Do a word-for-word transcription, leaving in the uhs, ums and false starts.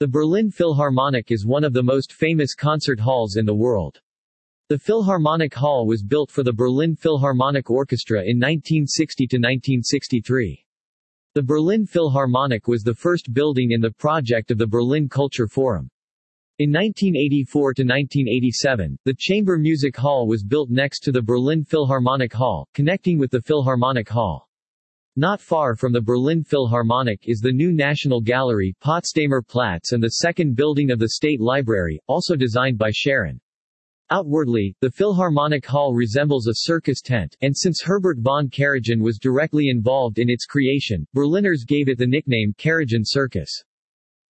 The Berlin Philharmonic is one of the most famous concert halls in the world. The Philharmonic Hall was built for the Berlin Philharmonic Orchestra in nineteen sixty to nineteen sixty-three. The Berlin Philharmonic was the first building in the project of the Berlin Culture Forum. In nineteen eighty-four to nineteen eighty-seven, the Chamber Music Hall was built next to the Berlin Philharmonic Hall, connecting with the Philharmonic Hall. Not far from the Berlin Philharmonic is the new National Gallery, Potsdamer Platz, and the second building of the State Library, also designed by Sharon. Outwardly, the Philharmonic Hall resembles a circus tent, and since Herbert von Karajan was directly involved in its creation, Berliners gave it the nickname Karajan Circus.